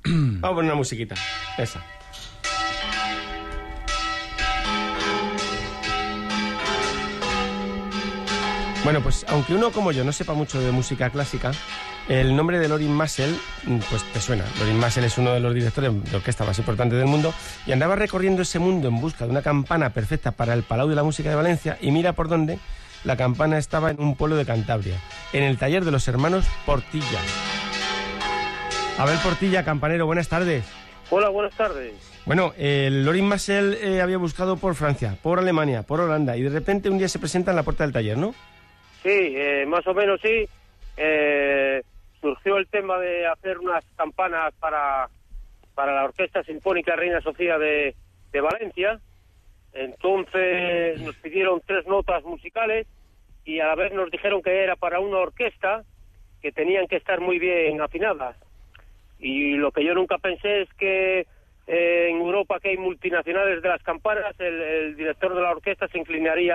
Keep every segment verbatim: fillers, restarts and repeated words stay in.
Vamos a poner una musiquita. Esa. Bueno, pues aunque uno como yo no sepa mucho de música clásica, el nombre de Lorin Maazel, pues te suena. Lorin Maazel es uno de los directores de orquesta más importantes del mundo y andaba recorriendo ese mundo en busca de una campana perfecta para el Palau de la Música de Valencia, y mira por dónde. La campana estaba en un pueblo de Cantabria, en el taller de los hermanos Portilla. Abel Portilla, campanero, buenas tardes. Hola, buenas tardes. Bueno, el Lorin Maazel eh, había buscado por Francia, por Alemania, por Holanda, y de repente un día se presenta en la puerta del taller, ¿no? Sí, eh, más o menos sí. Eh, surgió el tema de hacer unas campanas para, para la Orquesta Sinfónica Reina Sofía de, de Valencia. Entonces nos pidieron tres notas musicales y a la vez nos dijeron que era para una orquesta, que tenían que estar muy bien afinadas. Y lo que yo nunca pensé es que eh, en Europa, que hay multinacionales de las campanas, el, el director de la orquesta se inclinaría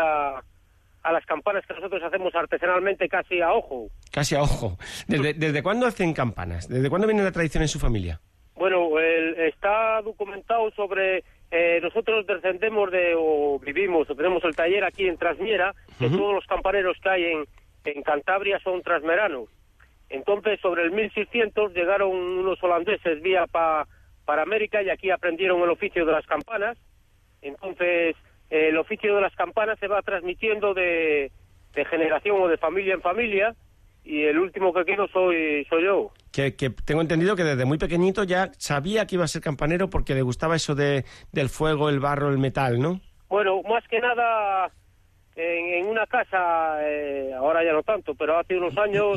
a las campanas que nosotros hacemos artesanalmente, casi a ojo. Casi a ojo. ¿Desde, ¿desde cuándo hacen campanas? ¿Desde cuándo viene la tradición en su familia? Bueno, el, está documentado sobre... Eh, nosotros descendemos de, o vivimos, o tenemos el taller aquí en Trasmiera, que uh-huh. todos los campaneros que hay en, en Cantabria son trasmeranos. Entonces, sobre el mil seiscientos llegaron unos holandeses vía pa, para América y aquí aprendieron el oficio de las campanas. Entonces, eh, el oficio de las campanas se va transmitiendo de, de generación o de familia en familia, y el último que quedo soy soy yo. Que, que tengo entendido que desde muy pequeñito ya sabía que iba a ser campanero porque le gustaba eso de del fuego, el barro, el metal, ¿no? Bueno, más que nada en, en una casa, eh, ahora ya no tanto, pero hace unos años,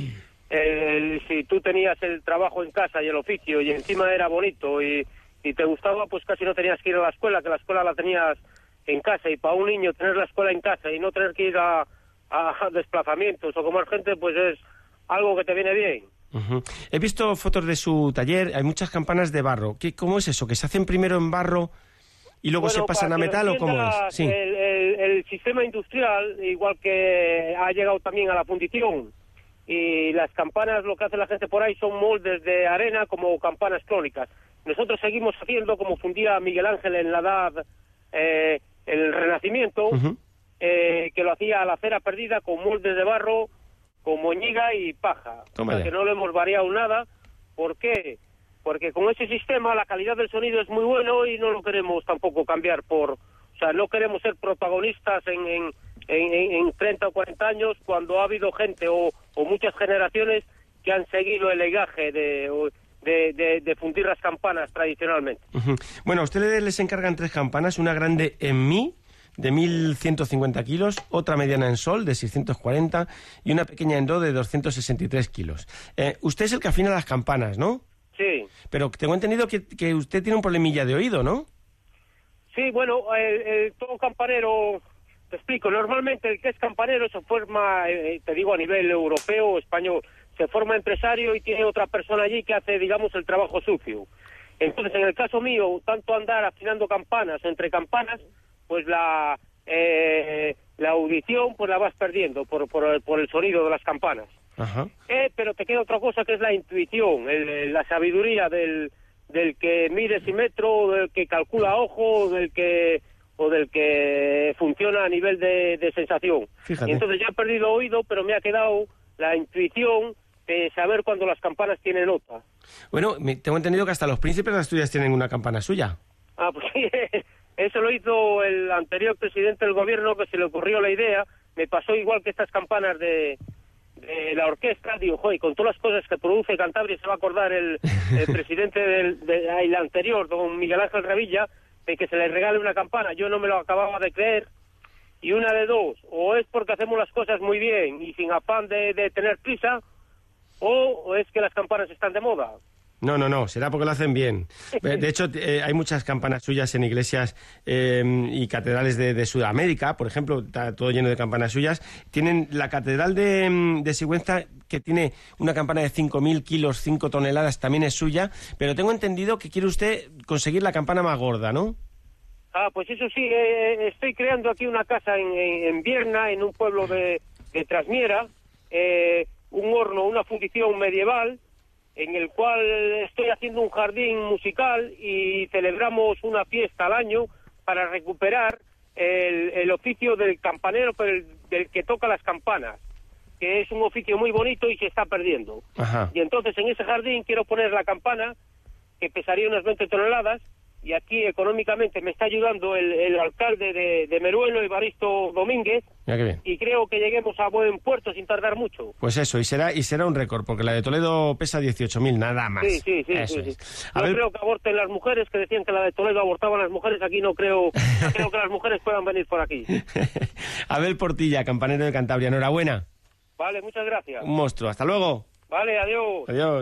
eh, si tú tenías el trabajo en casa y el oficio y encima era bonito y, y te gustaba, pues casi no tenías que ir a la escuela, que la escuela la tenías en casa, y para un niño tener la escuela en casa y no tener que ir a, a desplazamientos o comer gente, pues es algo que te viene bien. Uh-huh. He visto fotos de su taller, hay muchas campanas de barro. ¿Qué, ¿Cómo es eso? ¿Que se hacen primero en barro y luego bueno, se pasan a metal o cómo es? Sí. El, el, el sistema industrial, igual que ha llegado también a la fundición, y las campanas, lo que hace la gente por ahí son moldes de arena como campanas clónicas. Nosotros seguimos haciendo como fundía Miguel Ángel en la edad, eh, el Renacimiento, uh-huh. eh, que lo hacía a la cera perdida con moldes de barro, con moñiga y paja. O sea, que no le hemos variado nada. ¿Por qué? Porque con ese sistema la calidad del sonido es muy bueno y no lo queremos tampoco cambiar por... O sea, no queremos ser protagonistas en, en, en, en treinta o cuarenta años cuando ha habido gente o, o muchas generaciones que han seguido el legaje de, de, de, de fundir las campanas tradicionalmente. Uh-huh. Bueno, a ustedes les encargan tres campanas, una grande en mi... de mil ciento cincuenta kilos, otra mediana en sol de seiscientos cuarenta y una pequeña en do de doscientos sesenta y tres kilos. Eh, usted es el que afina las campanas, ¿no? Sí. Pero tengo entendido que, que usted tiene un problemilla de oído, ¿no? Sí, bueno, el, el, todo campanero, te explico, normalmente el que es campanero se forma, eh, te digo, a nivel europeo o español, se forma empresario y tiene otra persona allí que hace, digamos, el trabajo sucio. Entonces, en el caso mío, tanto andar afinando campanas entre campanas, pues la eh, la audición pues la vas perdiendo por, por, por el sonido de las campanas. Ajá. Eh, pero te queda otra cosa que es la intuición, el, la sabiduría del, del que mide símetro, del que calcula ojo, del que o del que funciona a nivel de, de sensación. Fíjate. Y entonces ya he perdido oído, pero me ha quedado la intuición de saber cuando las campanas tienen nota. Bueno, me, tengo entendido que hasta los príncipes de Asturias tienen una campana suya. Ah, pues sí. Eso lo hizo el anterior presidente del gobierno, que se le ocurrió la idea. Me pasó igual que estas campanas de, de la orquesta. Digo, joder, con todas las cosas que produce Cantabria se va a acordar el, el presidente del de, el anterior, don Miguel Ángel Revilla, de que se le regale una campana. Yo no me lo acababa de creer. Y una de dos, o es porque hacemos las cosas muy bien y sin afán de, de tener prisa, o, o es que las campanas están de moda. No, no, no, será porque lo hacen bien. De hecho, eh, hay muchas campanas suyas en iglesias eh, y catedrales de, de Sudamérica, por ejemplo, está todo lleno de campanas suyas. Tienen la catedral de, de Sigüenza, que tiene una campana de cinco mil kilos, cinco toneladas, también es suya, pero tengo entendido que quiere usted conseguir la campana más gorda, ¿no? Ah, pues eso sí, eh, estoy creando aquí una casa en, en, en Vierna, en un pueblo de, de Trasmiera, eh, un horno, una fundición medieval, en el cual estoy haciendo un jardín musical y celebramos una fiesta al año para recuperar el, el oficio del campanero, pero el, del que toca las campanas, que es un oficio muy bonito y se está perdiendo. Ajá. Y entonces en ese jardín quiero poner la campana, que pesaría unas veinte toneladas, y aquí económicamente me está ayudando el, el alcalde de, de Meruelo, Evaristo Domínguez, Mira qué bien. y creo que lleguemos a buen puerto sin tardar mucho. Pues eso, y será y será un récord, porque la de Toledo pesa dieciocho mil, nada más. Sí, sí, sí. Eso sí, es. sí. A Yo ver, creo que aborten las mujeres, que decían que la de Toledo abortaban las mujeres, aquí no creo, creo que las mujeres puedan venir por aquí. Abel Portilla, campanero de Cantabria, enhorabuena. Vale, muchas gracias. Un monstruo, hasta luego. Vale, adiós. Adiós.